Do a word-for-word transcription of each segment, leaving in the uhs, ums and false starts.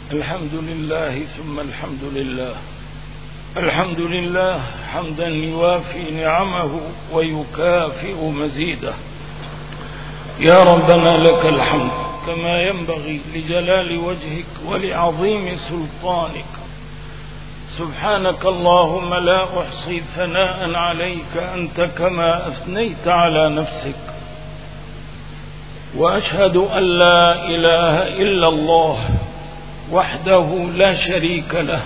الحمد لله ثم الحمد لله. الحمد لله حمدا يوافي نعمه ويكافئ مزيده. يا ربنا لك الحمد كما ينبغي لجلال وجهك ولعظيم سلطانك. سبحانك اللهم لا أحصي ثناء عليك أنت كما أثنيت على نفسك. وأشهد أن لا إله إلا الله وحده لا شريك له،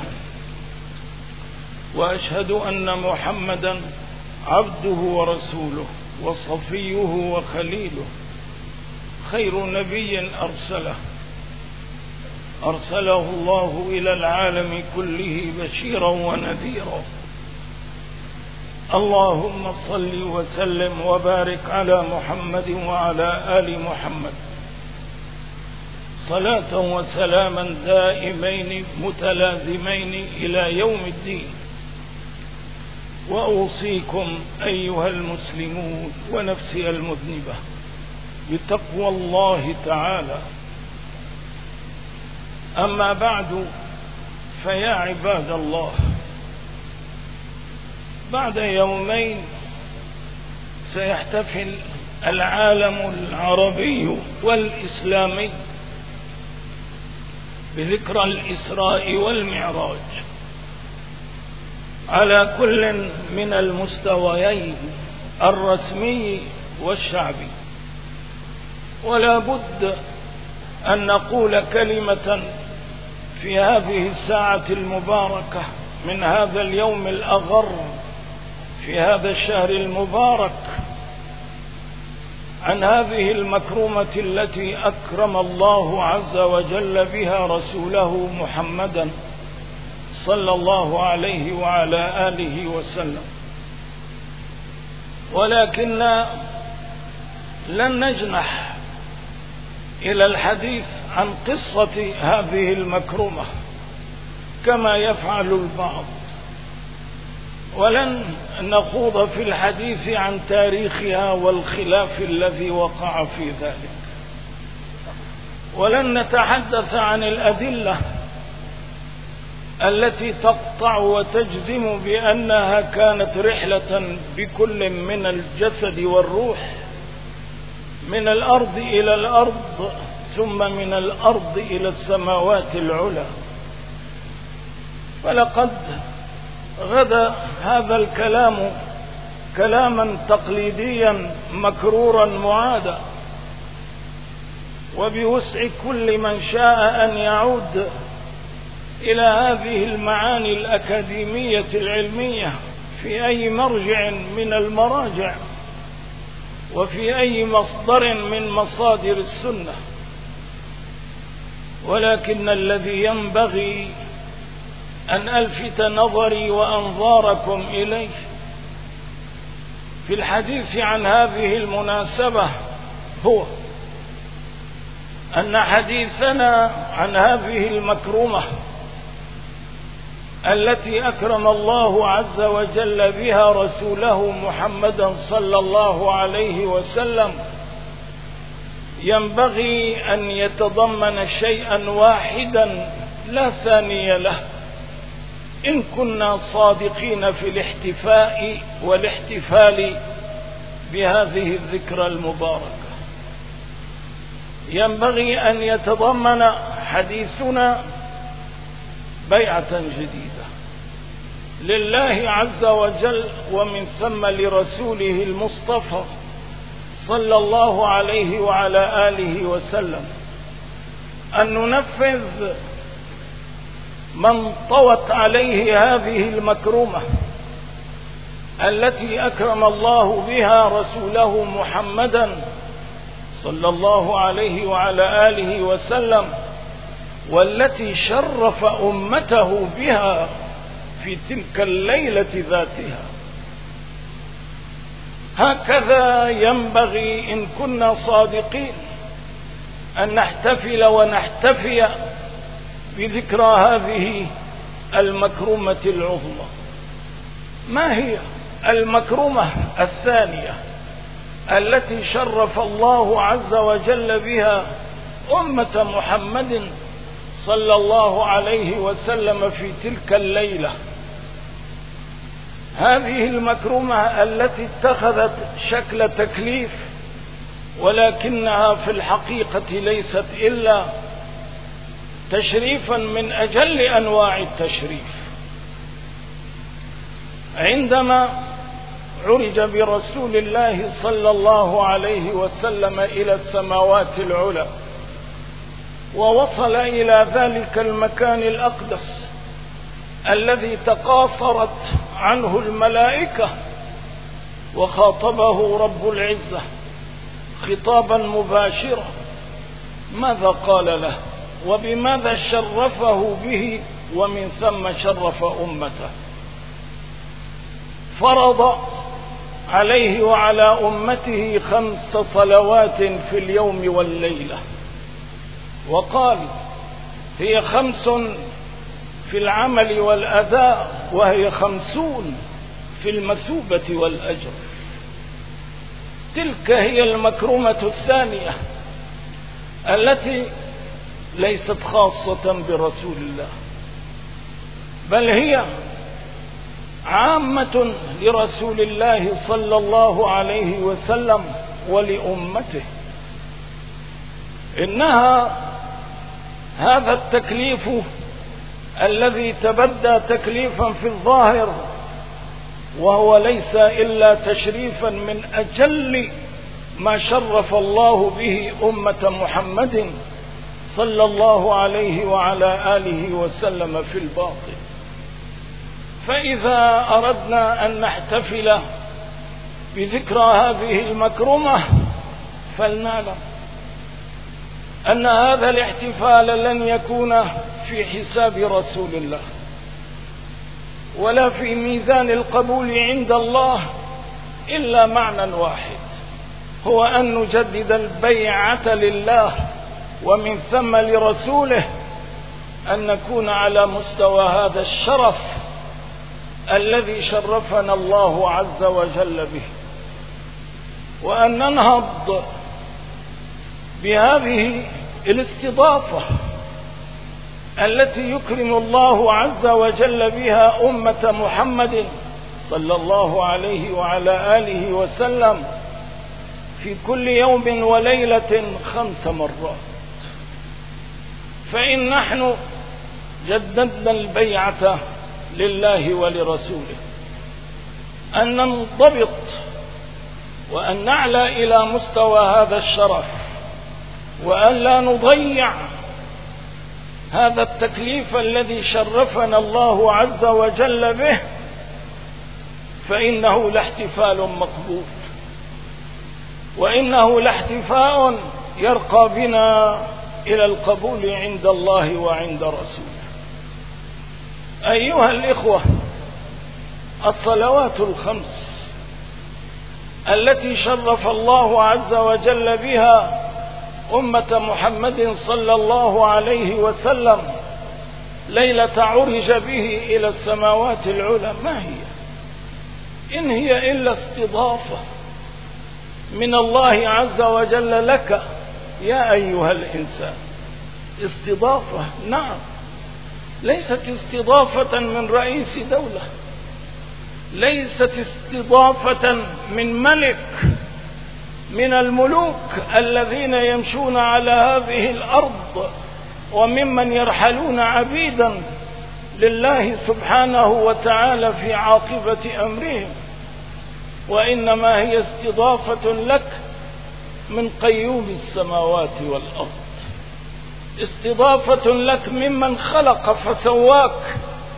وأشهد أن محمدا عبده ورسوله وصفيه وخليله، خير نبي أرسله أرسله الله إلى العالم كله بشيرا ونذيرا. اللهم صل وسلم وبارك على محمد وعلى آل محمد صلاة وسلاما دائمين متلازمين إلى يوم الدين. وأوصيكم أيها المسلمون ونفسي المذنبة بتقوى الله تعالى. أما بعد، فيا عباد الله، بعد يومين سيحتفل العالم العربي والإسلامي بذكرى الإسراء والمعراج على كل من المستويين الرسمي والشعبي. ولا بد أن نقول كلمة في هذه الساعة المباركة من هذا اليوم الأغر في هذا الشهر المبارك عن هذه المكرمة التي أكرم الله عز وجل بها رسوله محمدا صلى الله عليه وعلى آله وسلم. ولكن لن نجنح إلى الحديث عن قصة هذه المكرمة كما يفعل البعض، ولن نخوض في الحديث عن تاريخها والخلاف الذي وقع في ذلك، ولن نتحدث عن الأدلة التي تقطع وتجزم بأنها كانت رحلة بكل من الجسد والروح من الأرض إلى الأرض ثم من الأرض إلى السماوات العلى. فلقد غدا هذا الكلام كلاما تقليديا مكرورا معادا، وبوسع كل من شاء أن يعود إلى هذه المعاني الأكاديمية العلمية في أي مرجع من المراجع وفي أي مصدر من مصادر السنة. ولكن الذي ينبغي أن ألفت نظري وأنظاركم إليه في الحديث عن هذه المناسبة هو أن حديثنا عن هذه المكرمة التي أكرم الله عز وجل بها رسوله محمدا صلى الله عليه وسلم ينبغي أن يتضمن شيئا واحدا لا ثاني له إن كنا صادقين في الاحتفاء والاحتفال بهذه الذكرى المباركة. ينبغي أن يتضمن حديثنا بيعة جديدة لله عز وجل ومن ثم لرسوله المصطفى صلى الله عليه وعلى آله وسلم، أن ننفذ من طوت عليه هذه المكرمة التي أكرم الله بها رسوله محمدا صلى الله عليه وعلى آله وسلم، والتي شرف أمته بها في تلك الليلة ذاتها. هكذا ينبغي إن كنا صادقين أن نحتفل ونحتفي بذكرى هذه المكرمة العظمى. ما هي المكرمة الثانية التي شرف الله عز وجل بها أمة محمد صلى الله عليه وسلم في تلك الليلة. هذه المكرمة التي اتخذت شكل تكليف، ولكنها في الحقيقة ليست إلا تشريفا من أجل أنواع التشريف. عندما عرج برسول الله صلى الله عليه وسلم إلى السماوات العلى ووصل إلى ذلك المكان الأقدس الذي تقاصرت عنه الملائكة، وخاطبه رب العزة خطابا مباشرا، ماذا قال له وبماذا شرفه به ومن ثم شرف أمته؟ فرض عليه وعلى أمته خمس صلوات في اليوم والليلة، وقال هي خمس في العمل والأداء وهي خمسون في المثوبة والأجر. تلك هي المكرمة الثانية التي ليست خاصة برسول الله، بل هي عامة لرسول الله صلى الله عليه وسلم ولأمته. إنها هذا التكليف الذي تبدى تكليفا في الظاهر، وهو ليس إلا تشريفا من أجل ما شرف الله به أمة محمد صلى الله عليه وعلى آله وسلم في الباطن. فإذا أردنا أن نحتفل بذكرى هذه المكرمة فلنعلم أن هذا الاحتفال لن يكون في حساب رسول الله ولا في ميزان القبول عند الله إلا معنى واحد، هو أن نجدد البيعة لله ومن ثم لرسوله، أن نكون على مستوى هذا الشرف الذي شرفنا الله عز وجل به، وأن ننهض بهذه الاستضافة التي يكرم الله عز وجل بها أمة محمد صلى الله عليه وعلى آله وسلم في كل يوم وليلة خمس مرات. فإن نحن جددنا البيعة لله ولرسوله أن ننضبط وأن نعلى إلى مستوى هذا الشرف، وأن لا نضيع هذا التكليف الذي شرفنا الله عز وجل به، فإنه لاحتفال مقبول، وإنه لاحتفاء يرقى بنا إلى القبول عند الله وعند رسوله. أيها الإخوة، الصلوات الخمس التي شرف الله عز وجل بها أمة محمد صلى الله عليه وسلم ليلة عرج به إلى السماوات العلى، ما هي؟ إن هي إلا استضافة من الله عز وجل لك يا أيها الإنسان. استضافة، نعم، ليست استضافة من رئيس دولة، ليست استضافة من ملك من الملوك الذين يمشون على هذه الأرض وممن يرحلون عبيدا لله سبحانه وتعالى في عاقبة أمرهم، وإنما هي استضافة لك من قيوم السماوات والأرض، استضافة لك ممن خلق فسواك،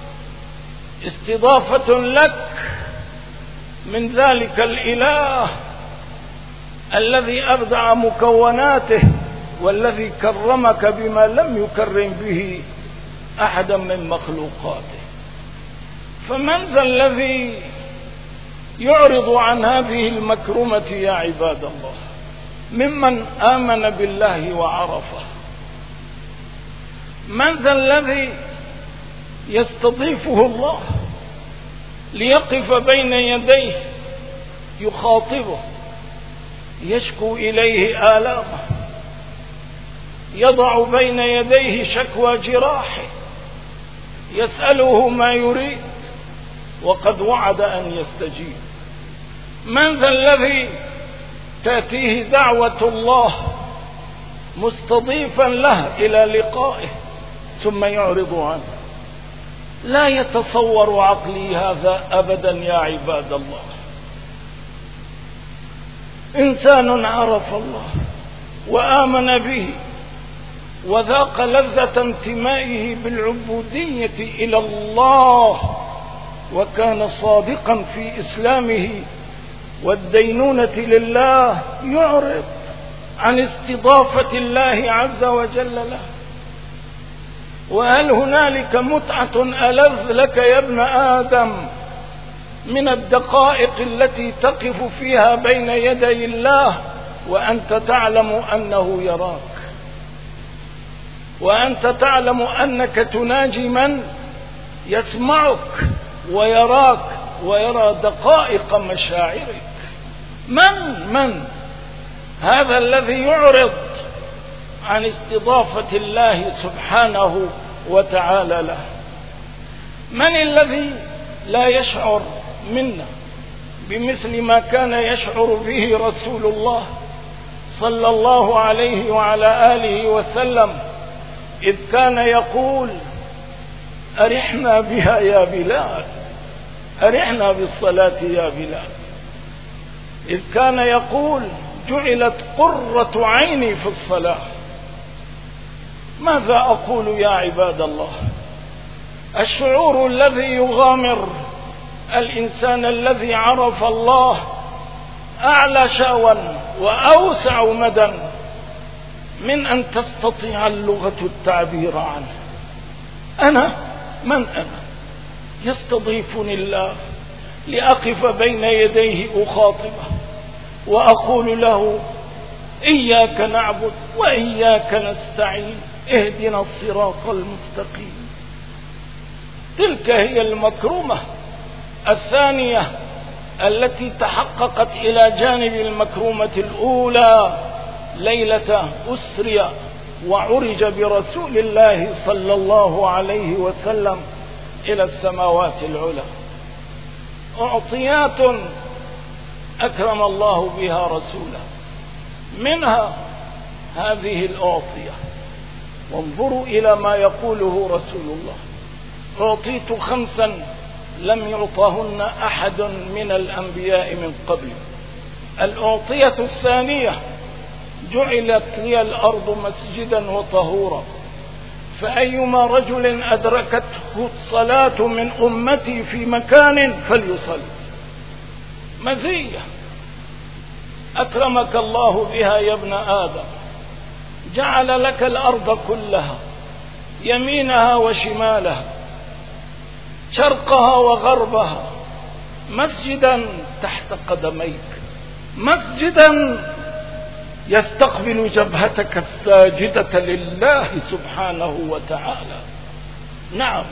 استضافة لك من ذلك الإله الذي أبدع مكوناته والذي كرمك بما لم يكرم به أحدا من مخلوقاته. فمن ذا الذي يعرض عن هذه المكرمة يا عباد الله ممن آمن بالله وعرفه؟ من ذا الذي يستضيفه الله ليقف بين يديه يخاطبه، يشكو إليه آلامه، يضع بين يديه شكوى جراحه، يسأله ما يريد وقد وعد أن يستجيب. من ذا الذي تأتيه دعوة الله مستضيفا له إلى لقائه ثم يعرض عنه؟ لا يتصور عقلي هذا أبدا يا عباد الله. إنسان عرف الله وآمن به وذاق لذة انتمائه بالعبودية إلى الله، وكان صادقا في إسلامه والدينونة لله، يعرض عن استضافة الله عز وجل له. وهل هنالك متعة ألذ لك يا ابن آدم من الدقائق التي تقف فيها بين يدي الله وأنت تعلم أنه يراك، وأنت تعلم أنك تناجي من يسمعك ويراك ويرى دقائق مشاعرك؟ من من هذا الذي يعرض عن استضافة الله سبحانه وتعالى له؟ من الذي لا يشعر منا بمثل ما كان يشعر به رسول الله صلى الله عليه وعلى آله وسلم إذ كان يقول: أرحنا بها يا بلال، أرحنا بالصلاة يا بلال. إذ كان يقول: جعلت قرة عيني في الصلاة. ماذا أقول يا عباد الله؟ الشعور الذي يغامر الإنسان الذي عرف الله أعلى شأوا وأوسع مدى من أن تستطيع اللغة التعبير عنه. أنا من أنا؟ يستضيفني الله لأقف بين يديه أخاطبه وأقول له: إياك نعبد وإياك نستعين، اهدنا الصراط المستقيم. تلك هي المكرمة الثانية التي تحققت إلى جانب المكرمة الأولى ليلة أسري وعرج برسول الله صلى الله عليه وسلم إلى السماوات العلى. أعطيات أكرم الله بها رسوله، منها هذه الأعطية. وانظروا إلى ما يقوله رسول الله: أعطيت خمسا لم يعطهن أحد من الأنبياء من قبلي. الأعطية الثانية: جعلت لي الأرض مسجدا وطهورا، فأيما رجل أدركته الصلاة من أمتي في مكان فليصلي. مزية أكرمك الله بها يا ابن آدم، جعل لك الأرض كلها، يمينها وشمالها، شرقها وغربها، مسجدا تحت قدميك، مسجدا يستقبل جبهتك الساجدة لله سبحانه وتعالى. نعم،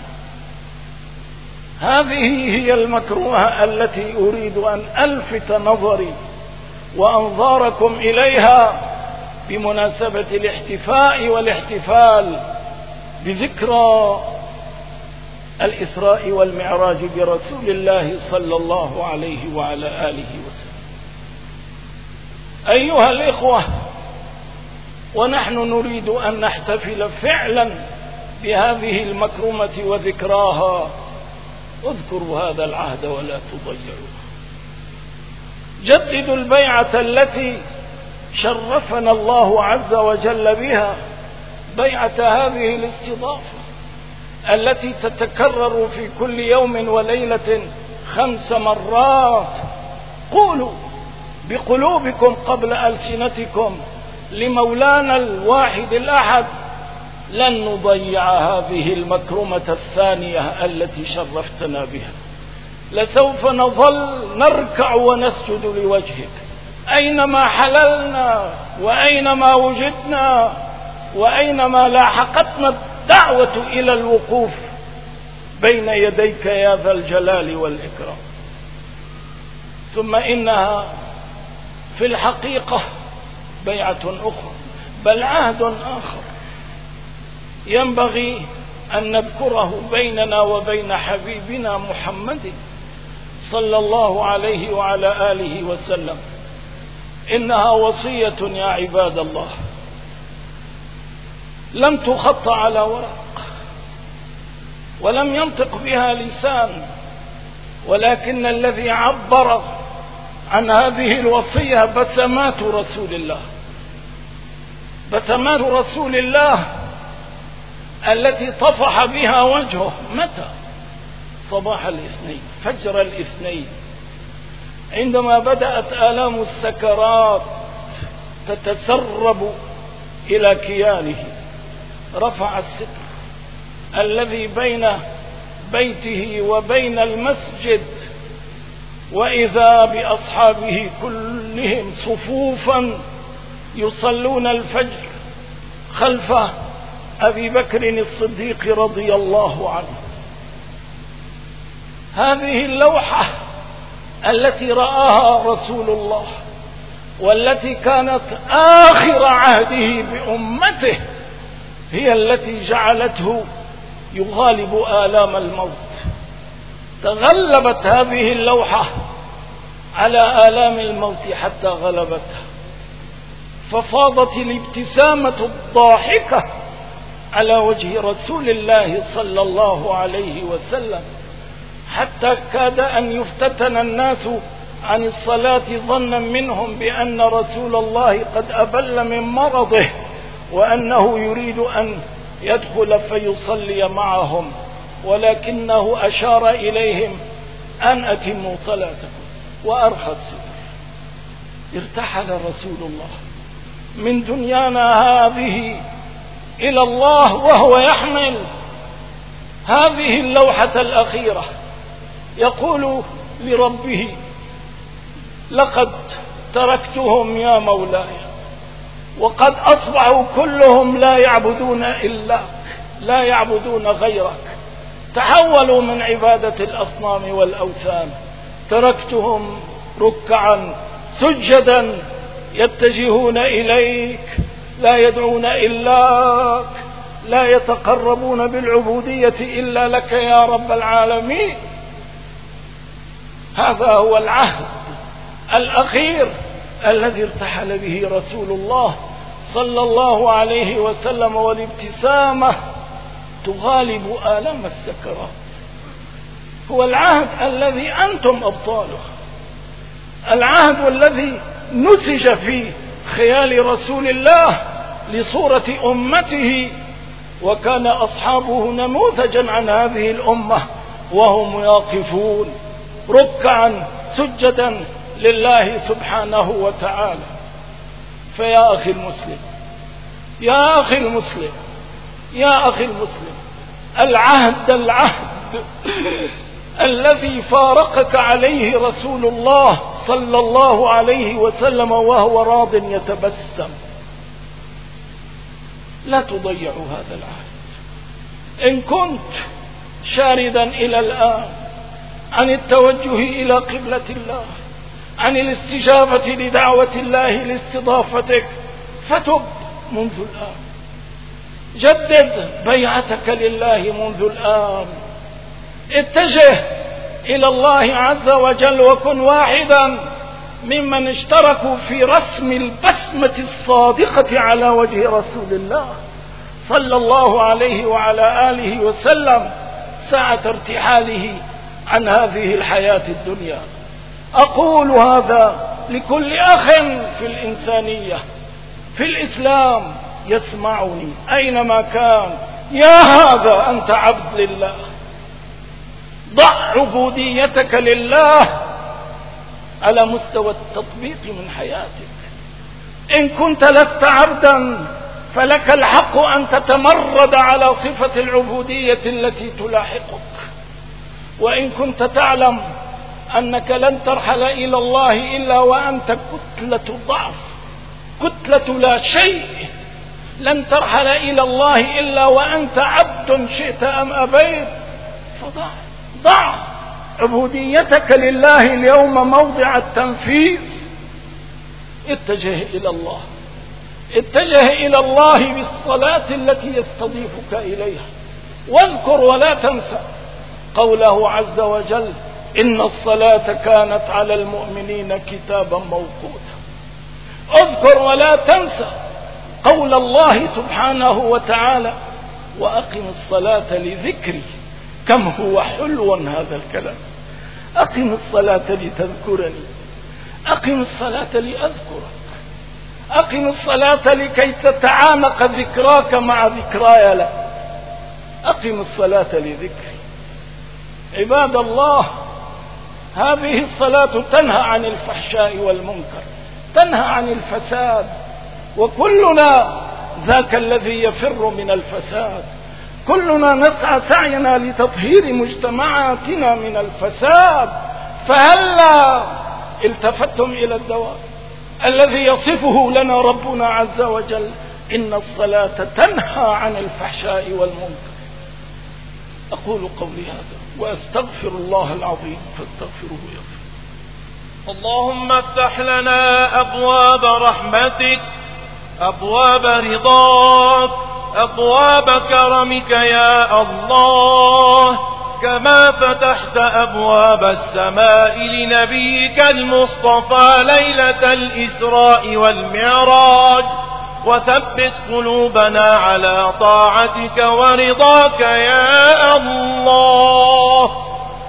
هذه هي المكروهة التي أريد أن ألفت نظري وأنظاركم إليها بمناسبة الاحتفاء والاحتفال بذكرى الإسراء والمعراج برسول الله صلى الله عليه وعلى آله وسلم. أيها الإخوة، ونحن نريد أن نحتفل فعلا بهذه المكرمة وذكراها، اذكروا هذا العهد ولا تضيعوه. جددوا البيعة التي شرفنا الله عز وجل بها، بيعة هذه الاستضافة التي تتكرر في كل يوم وليلة خمس مرات. قولوا بقلوبكم قبل ألسنتكم لمولانا الواحد الأحد: لن نضيع هذه المكرمة الثانية التي شرفتنا بها، لسوف نظل نركع ونسجد لوجهك أينما حللنا وأينما وجدنا وأينما لاحقتنا الدعوة إلى الوقوف بين يديك يا ذا الجلال والإكرام. ثم إنها في الحقيقة بيعة أخرى، بل عهد آخر ينبغي أن نذكره بيننا وبين حبيبنا محمد صلى الله عليه وعلى آله وسلم. إنها وصية يا عباد الله لم تخط على ورق ولم ينطق بها لسان، ولكن الذي عبر عن هذه الوصية بسمات رسول الله، بسمات رسول الله التي طفح بها وجهه. متى؟ صباح الاثنين، فجر الاثنين، عندما بدأت آلام السكرات تتسرب إلى كيانه، رفع الستر الذي بين بيته وبين المسجد، وإذا بأصحابه كلهم صفوفا يصلون الفجر خلف أبي بكر الصديق رضي الله عنه. هذه اللوحة التي رآها رسول الله والتي كانت آخر عهده بأمته هي التي جعلته يغالب آلام الموت. تغلبت هذه اللوحة على آلام الموت حتى غلبتها، ففاضت الابتسامة الضاحكة على وجه رسول الله صلى الله عليه وسلم، حتى كاد أن يفتتن الناس عن الصلاة ظنا منهم بأن رسول الله قد أبل من مرضه وأنه يريد أن يدخل فيصلي معهم، ولكنه أشار إليهم أن أتموا صلاتكم وأرخى السبل. ارتحل رسول الله من دنيانا هذه إلى الله وهو يحمل هذه اللوحة الأخيرة، يقول لربه: لقد تركتهم يا مولاي وقد أصبحوا كلهم لا يعبدون إلاك، لا يعبدون غيرك، تحولوا من عبادة الأصنام والأوثان، تركتهم ركعا سجدا يتجهون إليك، لا يدعون إلاك، لا يتقربون بالعبودية إلا لك يا رب العالمين. هذا هو العهد الأخير الذي ارتحل به رسول الله صلى الله عليه وسلم، والابتسامة تغالب آلام السكرات. هو العهد الذي أنتم أبطاله، العهد الذي نسج في خيال رسول الله لصورة أمته، وكان أصحابه نموذجا عن هذه الأمة وهم يقفون ركعا سجدا لله سبحانه وتعالى. فيا أخي المسلم، يا أخي المسلم، يا أخي المسلم، العهد العهد الذي فارقك عليه رسول الله صلى الله عليه وسلم وهو راض يتبسم، لا تضيعوا هذا العهد. إن كنت شاردا إلى الآن عن التوجه إلى قبلة الله، عن الاستجابة لدعوة الله لاستضافتك، فتب منذ الآن، جدد بيعتك لله منذ الآن، اتجه إلى الله عز وجل وكن واحدا ممن اشتركوا في رسم البسمة الصادقة على وجه رسول الله صلى الله عليه وعلى آله وسلم ساعة ارتحاله عن هذه الحياة الدنيا. أقول هذا لكل أخ في الإنسانية في الإسلام يسمعني أينما كان: يا هذا أنت عبد لله، ضع عبوديتك لله على مستوى التطبيق من حياتك. إن كنت لست عبدا فلك الحق أن تتمرد على صفة العبودية التي تلاحقك، وإن كنت تعلم أنك لن ترحل إلى الله إلا وأنت كتلة ضعف، كتلة لا شيء، لن ترحل إلى الله إلا وأنت عبد شئت أم أبيت، فضع ضع عبوديتك لله اليوم موضع التنفيذ. اتجه إلى الله، اتجه إلى الله بالصلاة التي يستضيفك إليها، واذكر ولا تنسى قوله عز وجل: إن الصلاة كانت على المؤمنين كتابا موقوتا. اذكر ولا تنسى قول الله سبحانه وتعالى: وأقم الصلاة لذكري. كم هو حلو هذا الكلام. أقم الصلاة لتذكرني، أقم الصلاة لأذكرك، أقم الصلاة لكي تتعانق ذكراك مع ذكراي لا. أقم الصلاة لذكري. عباد الله، هذه الصلاة تنهى عن الفحشاء والمنكر، تنهى عن الفساد، وكلنا ذاك الذي يفر من الفساد. كلنا نسعى سعينا لتطهير مجتمعاتنا من الفساد، فهلا التفتم إلى الدواء الذي يصفه لنا ربنا عز وجل: إن الصلاة تنهى عن الفحشاء والمنكر. أقول قولي هذا وأستغفر الله العظيم فاستغفروه يغفر. اللهم افتح لنا أبواب رحمتك، أبواب رضاك، أبواب كرمك يا الله، كما فتحت أبواب السماء لنبيك المصطفى ليلة الإسراء والمعراج، وثبت قلوبنا على طاعتك ورضاك يا الله.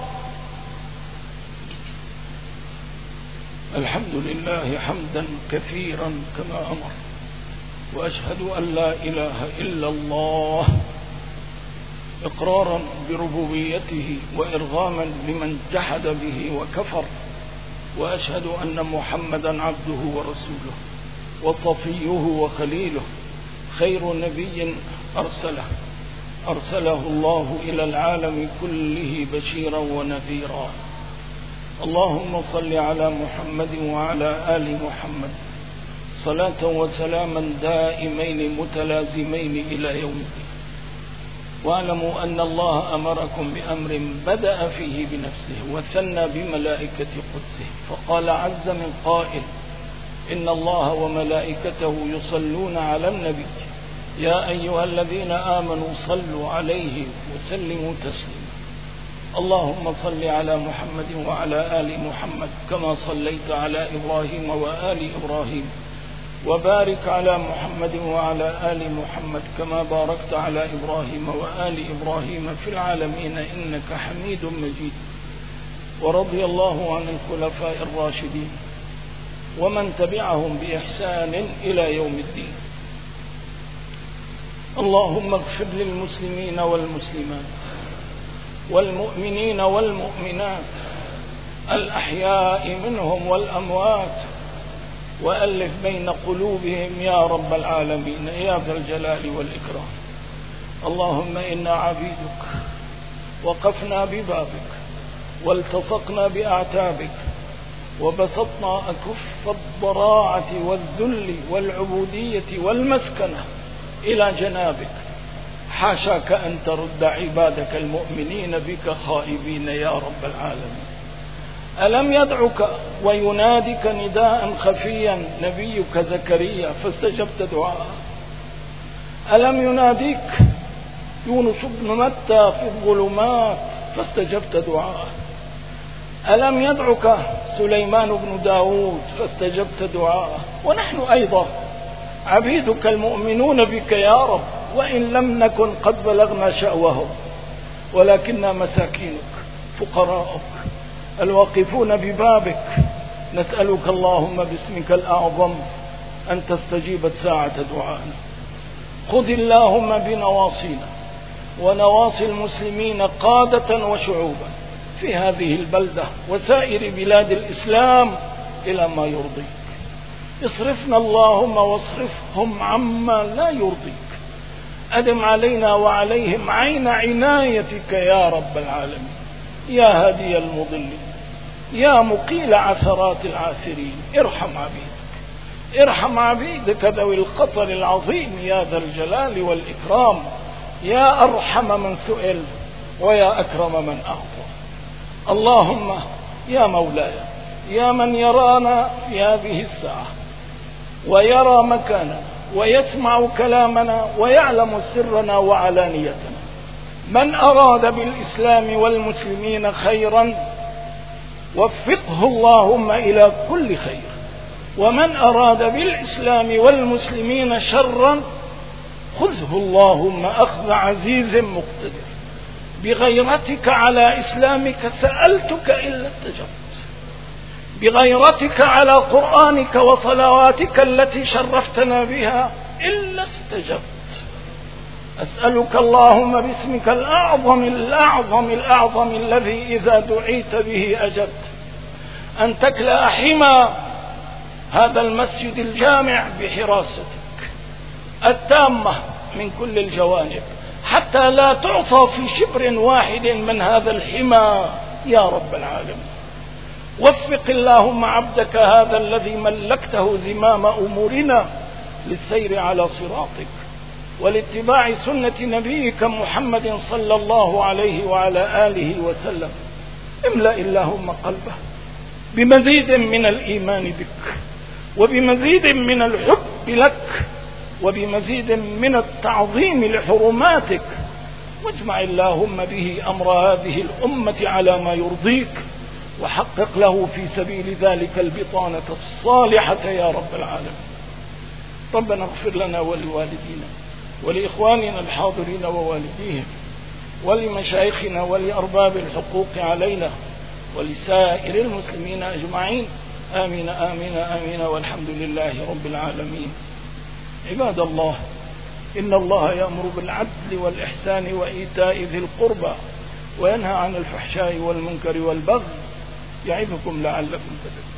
الحمد لله حمدا كثيرا كما أمر، وأشهد أن لا إله إلا الله إقرارا بربوبيته وإرغاما لمن جحد به وكفر، وأشهد أن محمدا عبده ورسوله وصفيه وخليله، خير نبي أرسله أرسله الله إلى العالم كله بشيرا ونذيرا. اللهم صل على محمد وعلى آل محمد صلاة وسلاما دائمين متلازمين إلى يوم الدين. واعلموا أن الله أمركم بأمر بدأ فيه بنفسه وثنى بملائكة قدسه، فقال عز من قائل: إن الله وملائكته يصلون على النبي يا أيها الذين آمنوا صلوا عليه وسلموا تسليما. اللهم صل على محمد وعلى آل محمد كما صليت على إبراهيم وآل إبراهيم، وبارك على محمد وعلى آل محمد كما باركت على إبراهيم وآل إبراهيم في العالمين إنك حميد مجيد. ورضي الله عن الخلفاء الراشدين ومن تبعهم بإحسان إلى يوم الدين. اللهم اغفر للمسلمين والمسلمات والمؤمنين والمؤمنات الأحياء منهم والأموات، وألف بين قلوبهم يا رب العالمين يا ذا الجلال والإكرام. اللهم إنا عبيدك وقفنا ببابك والتصقنا بأعتابك وبسطنا أكف الضراعة والذل والعبودية والمسكنة إلى جنابك، حاشاك أن ترد عبادك المؤمنين بك خائبين يا رب العالمين. ألم يدعك وينادك نداء خفيا نبيك زكريا فاستجبت دعاءه؟ ألم يناديك يونس بن متى في الظلمات فاستجبت دعاءه؟ ألم يدعك سليمان بن داود فاستجبت دعاءه؟ ونحن أيضا عبيدك المؤمنون بك يا رب، وإن لم نكن قد بلغنا شأوهم، ولكننا مساكينك فقراءك الواقفون ببابك. نسألك اللهم باسمك الأعظم أن تستجيب ساعة دعائنا. خذ اللهم بنواصينا ونواصي المسلمين قادة وشعوبا في هذه البلدة وسائر بلاد الإسلام إلى ما يرضيك. اصرفنا اللهم واصرفهم عما لا يرضيك. أدم علينا وعليهم عين عنايتك يا رب العالمين، يا هادي المضلين، يا مقيل عثرات العاثرين. ارحم عبيدك، ارحم عبيدك ذوي الخطر العظيم يا ذا الجلال والإكرام، يا أرحم من سئل ويا أكرم من أعطى. اللهم يا مولاي، يا من يرانا في هذه الساعة ويرى مكاننا ويسمع كلامنا ويعلم سرنا وعلانيتنا. من أراد بالإسلام والمسلمين خيرا وفقه اللهم إلى كل خير، ومن أراد بالإسلام والمسلمين شرا خذه اللهم أخذ عزيز مقتدر. بغيرتك على إسلامك سألتك إلا استجبت، بغيرتك على قرآنك وصلواتك التي شرفتنا بها إلا استجبت. أسألك اللهم باسمك الأعظم الأعظم الأعظم الذي إذا دعيت به أجبت أن تكلأ حمى هذا المسجد الجامع بحراستك التامة من كل الجوانب، حتى لا تعصى في شبر واحد من هذا الحمى يا رب العالمين. وفق اللهم عبدك هذا الذي ملكته زمام أمورنا للسير على صراطك ولاتباع سنة نبيك محمد صلى الله عليه وعلى آله وسلم. املأ اللهم قلبه بمزيد من الإيمان بك، وبمزيد من الحب لك، وبمزيد من التعظيم لحرماتك، واجمع اللهم به أمر هذه الأمة على ما يرضيك، وحقق له في سبيل ذلك البطانة الصالحة يا رب العالمين. ربنا اغفر لنا ولوالدينا ولإخواننا الحاضرين ووالديهم ولمشايخنا ولأرباب الحقوق علينا ولسائر المسلمين أجمعين. آمين آمين آمين، والحمد لله رب العالمين. عباد الله، إن الله يأمر بالعدل والإحسان وإيتاء ذي القربى وينهى عن الفحشاء والمنكر والبغي يعظكم لعلكم تذكرون.